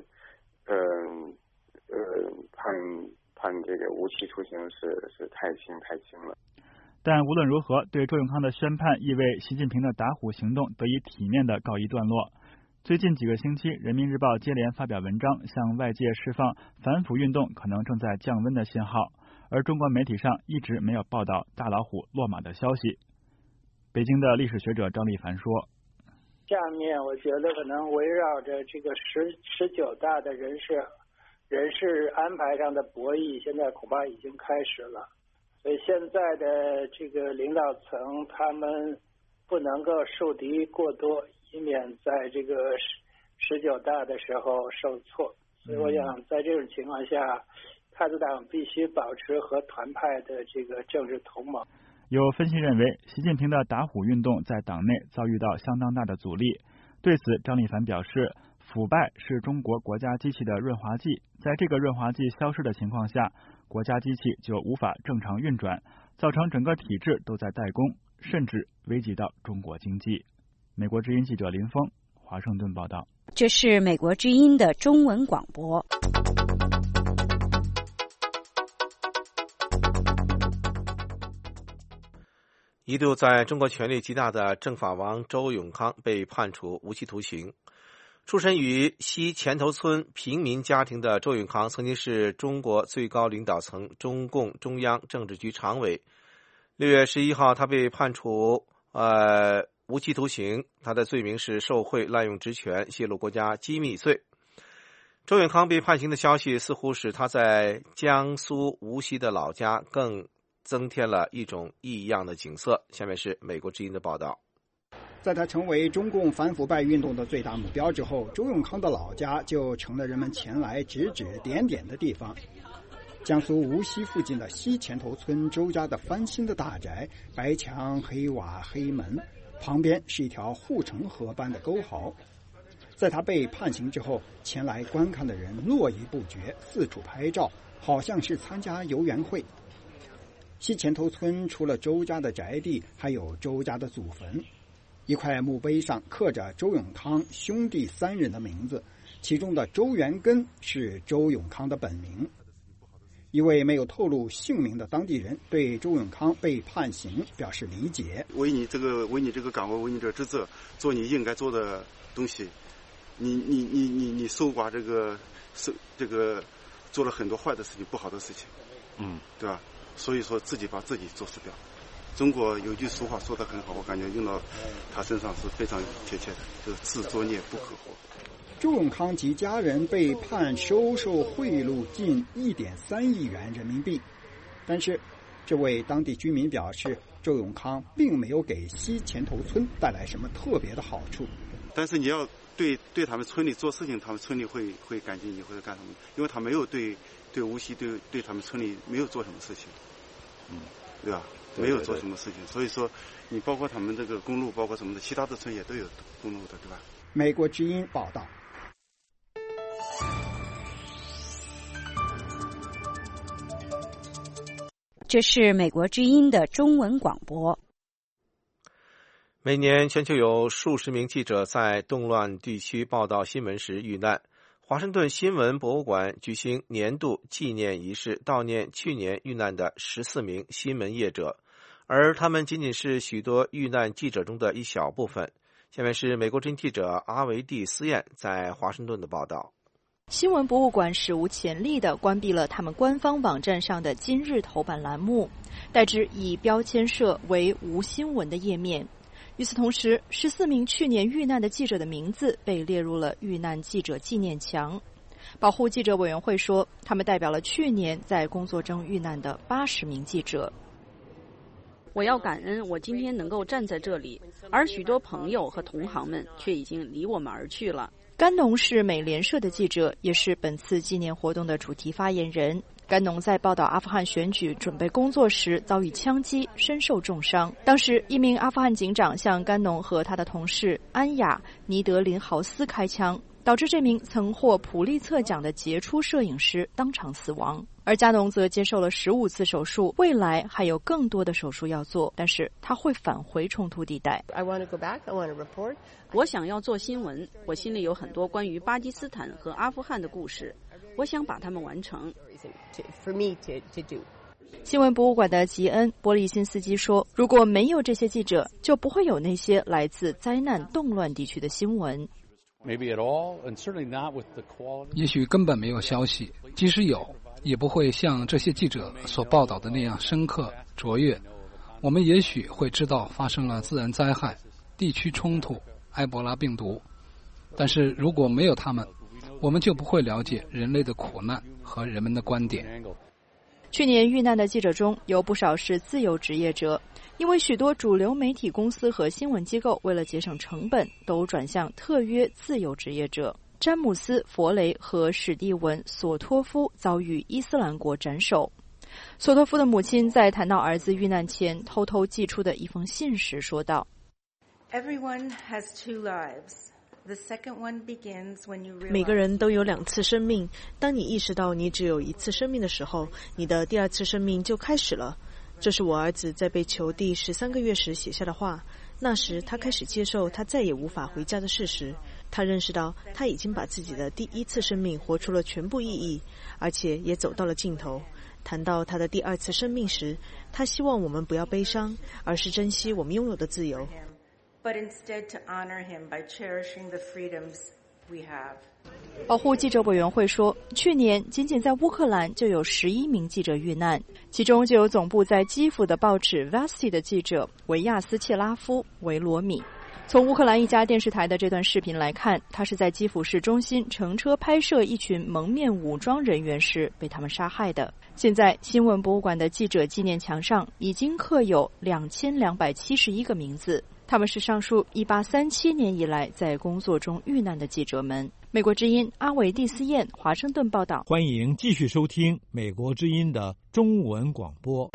判这个无期徒刑是太轻了。 但无论如何，对周永康的宣判意味习近平的打虎行动得以体面的告一段落。最近几个星期，人民日报接连发表文章，向外界释放反腐运动可能正在降温的信号，而中国媒体上一直没有报道大老虎落马的消息。北京的历史学者张立凡说， 下面我觉得可能围绕着这个19大的人事安排上的博弈，现在恐怕已经开始了。所以现在的这个领导层他们不能够树敌过多，以免在这个19大的时候受挫。所以我想在这种情况下，太子党必须保持和团派的这个政治同盟。 有分析认为，习近平的打虎运动在党内遭遇到相当大的阻力。对此，张立凡表示，腐败是中国国家机器的润滑剂，在这个润滑剂消失的情况下，国家机器就无法正常运转，造成整个体制都在怠工，甚至危及到中国经济。美国之音记者林峰，华盛顿报道。 这是美国之音的中文广播。 一度在中国权力极大的政法王周永康被判处无期徒刑。出身于西前头村平民家庭的周永康，曾经是中国最高领导层中共中央政治局常委。6月11号，他被判处无期徒刑，他的罪名是受贿、滥用职权、泄露国家机密罪。周永康被判刑的消息似乎使他在江苏无锡的老家更增添了一种异样的景色。下面是美国之音的报道。 在他成为中共反腐败运动的最大目标之后，周永康的老家就成了人们前来指指点点的地方。江苏无锡附近的西前头村周家的翻新的大宅，白墙黑瓦黑门，旁边是一条护城河般的沟壕。在他被判刑之后，前来观看的人络绎不绝，四处拍照，好像是参加游园会。西前头村除了周家的宅地，还有周家的祖坟。一块墓碑上刻着周永康兄弟3人的名字，其中的周元根是周永康的本名。一位没有透露姓名的当地人对周永康被判刑表示理解。 为你这个岗位，为你这个职责，做你应该做的东西，你守寡这个做了很多坏的事情，不好的事情，对吧？所以说自己把自己做死掉。中国有句俗话说得很好，我感觉用到他身上是非常贴切的，就是自作孽不可活。 周永康及家人被判收受贿赂近1.3亿元人民币，但是这位当地居民表示，周永康并没有给西前头村带来什么特别的好处。 但是你要对他们村里做事情，他们村里会感激你或者干什么，因为他没有对无锡对他们村里没有做什么事情，对吧？没有做什么事情，所以说你包括他们这个公路，包括什么的，其他的村也都有公路的，对吧？ 美国之音报道。 这是美国之音的中文广播。 每年全球有数十名记者在动乱地区报道新闻时遇难。华盛顿新闻博物馆举行年度纪念仪式，悼念去年遇难的14名新闻业者，而他们仅仅是许多遇难记者中的一小部分。下面是美国之音记者阿维蒂斯燕在华盛顿的报道。 新闻博物馆史无前例地关闭了他们官方网站上的今日头版栏目，代之以标签设为无新闻的页面。与此同时，14名去年遇难的记者的名字被列入了遇难记者纪念墙。保护记者委员会说，他们代表了去年在工作中遇难的80名记者。 我要感恩我今天能够站在这里，而许多朋友和同行们却已经离我们而去了。 甘农是美联社的记者，也是本次纪念活动的主题发言人。甘农在报道阿富汗选举准备工作时遭遇枪击，身受重伤。当时，一名阿富汗警长向甘农和他的同事安雅·尼德林豪斯开枪，导致这名曾获普利策奖的杰出摄影师当场死亡。而加农则接受了15次手术，未来还有更多的手术要做，但是他会返回冲突地带。 我想要做新闻，我心里有很多关于巴基斯坦和阿富汗的故事，我想把它们完成。 新闻博物馆的吉恩·波利辛斯基说，如果没有这些记者，就不会有那些来自灾难动乱地区的新闻。 也许根本没有消息，即使有，也不会像这些记者所报道的那样深刻卓越。我们也许会知道发生了自然灾害、地区冲突、埃博拉病毒，但是如果没有他们，我们就不会了解人类的苦难和人们的观点。 去年遇难的记者中有不少是自由职业者，因为许多主流媒体公司和新闻机构为了节省成本，都转向特约自由职业者。詹姆斯·佛雷和史蒂文·索托夫遭遇伊斯兰国斩首。索托夫的母亲在谈到儿子遇难前偷偷寄出的一封信时说道： Everyone has two lives. The second one begins when you realize 每个人都有2次生命，当你意识到你只有1次生命的时候，你的第2次生命就开始了。这是我儿子在被囚第13个月时写下的话。那时他开始接受他再也无法回家的事实，他认识到他已经把自己的第1次生命活出了全部意义，而且也走到了尽头。谈到他的第2次生命时，他希望我们不要悲伤，而是珍惜我们拥有的自由。 But instead to honor him by cherishing the freedoms we have. 保护记者委员会说，去年仅仅在乌克兰就有11名记者遇难，其中就有总部在基辅的报纸 Vesti 的记者维亚斯切拉夫·维罗米。从乌克兰一家电视台的这段视频来看，他是在基辅市中心乘车拍摄一群蒙面武装人员时被他们杀害的。现在新闻博物馆的记者纪念墙上已经刻有2271个名字，他们是上述1837年以来在工作中遇难的记者们。美国之音阿维蒂斯燕华盛顿报道。 欢迎继续收听美国之音的中文广播。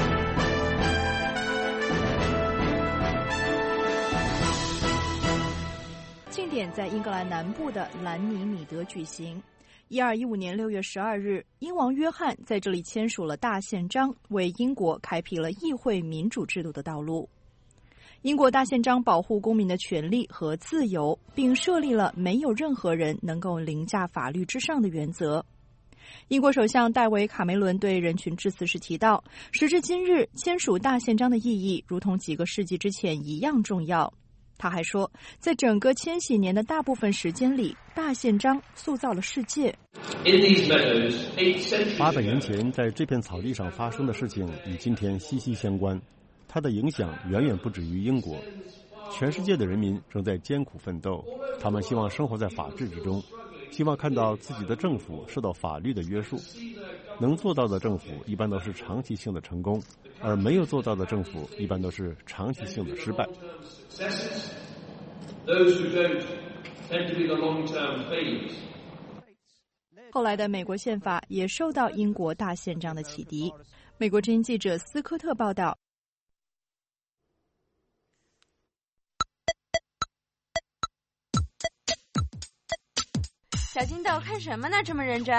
庆典在英格兰南部的兰尼米德举行。1215年6月12日，英王约翰在这里签署了大宪章，为英国开辟了议会民主制度的道路。英国大宪章保护公民的权利和自由，并设立了没有任何人能够凌驾法律之上的原则。英国首相戴维·卡梅伦对人群致辞时提到，时至今日，签署大宪章的意义如同几个世纪之前一样重要。他还说，在整个千禧年的大部分时间里，大宪章塑造了世界。 800年前在这片草地上发生的事情与今天息息相关，它的影响远远不止于英国。全世界的人民正在艰苦奋斗，他们希望生活在法治之中，希望看到自己的政府受到法律的约束。 能做到的政府一般都是长期性的成功，而没有做到的政府一般都是长期性的失败。 后来的美国宪法也受到英国大宪章的启迪。美国之音记者斯科特报道。 小金豆看什么呢？这么认真？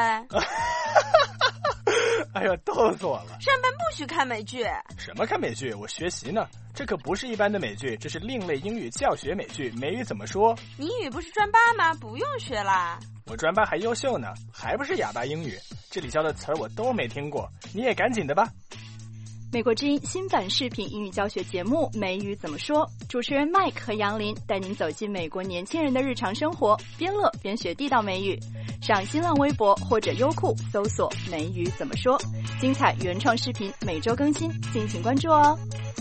哎呦，逗死我了！ 上班不许看美剧。 什么看美剧？我学习呢。这可不是一般的美剧，这是另类英语教学美剧。美语怎么说？ 你英语不是专八吗？不用学啦。 我专八还优秀呢，还不是哑巴英语。这里教的词儿我都没听过，你也赶紧的吧。 美国之音新版视频英语教学节目《美语怎么说》，主持人 Mike 和杨林带您走进美国年轻人的日常生活，边乐边学地道美语。上新浪微博或者优酷搜索“美语怎么说”，精彩原创视频每周更新，敬请关注哦。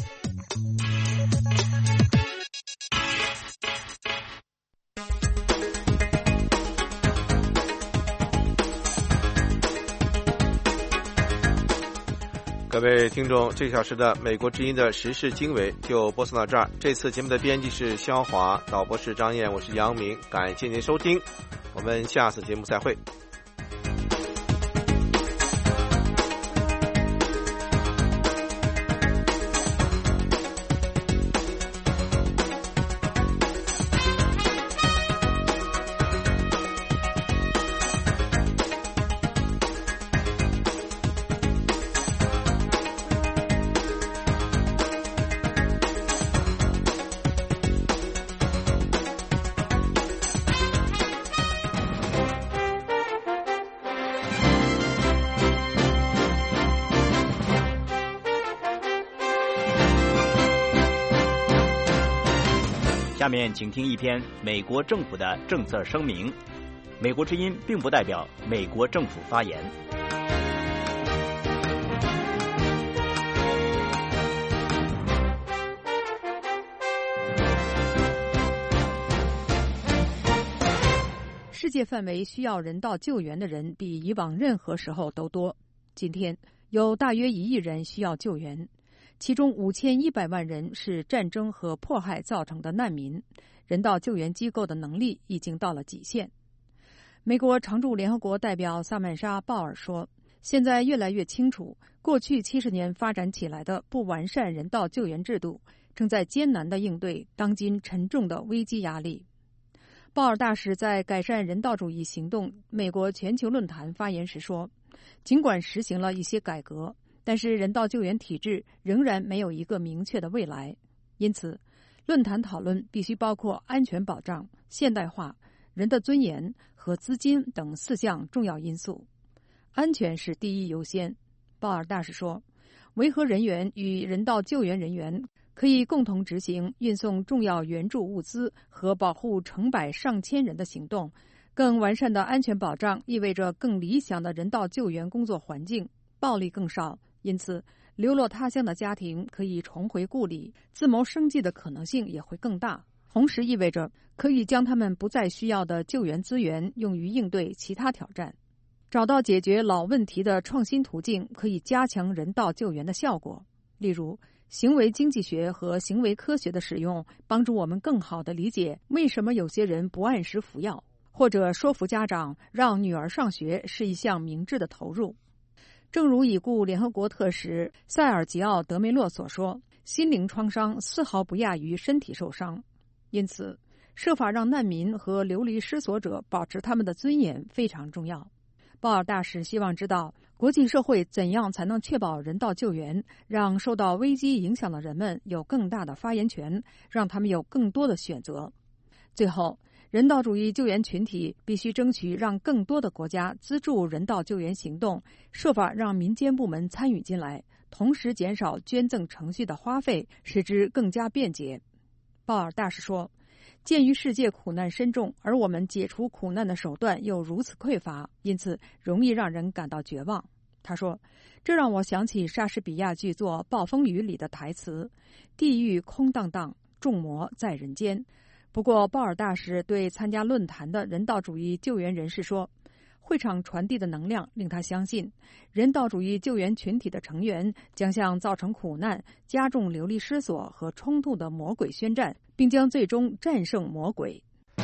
各位听众，这个小时的美国之音的时事经纬就播送到这儿。这次节目的编辑是肖华，导播是张燕，我是杨明，感谢您收听，我们下次节目再会。 下面请听一篇美国政府的政策声明。美国之音并不代表美国政府发言。 世界范围需要人道救援的人比以往任何时候都多。今天有大约1亿人需要救援。其中5100万人是战争和迫害造成的难民，人道救援机构的能力已经到了极限。美国常驻联合国代表萨曼莎·鲍尔说，现在越来越清楚，过去70年发展起来的不完善人道救援制度正在艰难地应对当今沉重的危机压力。鲍尔大使在改善人道主义行动美国全球论坛发言时说，尽管实行了一些改革，但是人道救援体制仍然没有一个明确的未来，因此论坛讨论必须包括安全保障、现代化、人的尊严和资金等4项重要因素。安全是第一优先。鲍尔大使说，维和人员与人道救援人员可以共同执行运送重要援助物资和保护成百上千人的行动。更完善的安全保障意味着更理想的人道救援工作环境，暴力更少，因此流落他乡的家庭可以重回故里，自谋生计的可能性也会更大。同时意味着可以将他们不再需要的救援资源用于应对其他挑战。找到解决老问题的创新途径可以加强人道救援的效果。例如，行为经济学和行为科学的使用帮助我们更好地理解为什么有些人不按时服药，或者说服家长让女儿上学是一项明智的投入。正如已故联合国特使塞尔吉奥·德梅洛所说，心灵创伤丝毫不亚于身体受伤，因此设法让难民和流离失所者保持他们的尊严非常重要。鲍尔大使希望知道国际社会怎样才能确保人道救援，让受到危机影响的人们有更大的发言权，让他们有更多的选择。最后，人道主义救援群体必须争取让更多的国家资助人道救援行动，设法让民间部门参与进来，同时减少捐赠程序的花费，使之更加便捷。鲍尔大使说，鉴于世界苦难深重，而我们解除苦难的手段又如此匮乏，因此容易让人感到绝望。他说，这让我想起莎士比亚剧作《暴风雨》里的台词，地狱空荡荡，众魔在人间。不过，鲍尔大使对参加论坛的人道主义救援人士说， 会场传递的能量令他相信，人道主义救援群体的成员将向造成苦难、加重流离失所和冲突的魔鬼宣战，并将最终战胜魔鬼。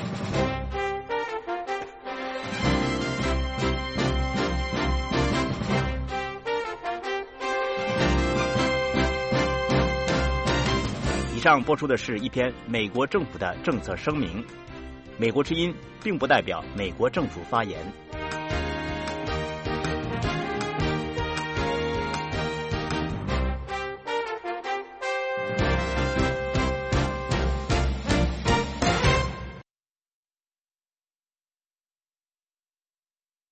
以上播出的是一篇美国政府的政策声明。美国之音并不代表美国政府发言。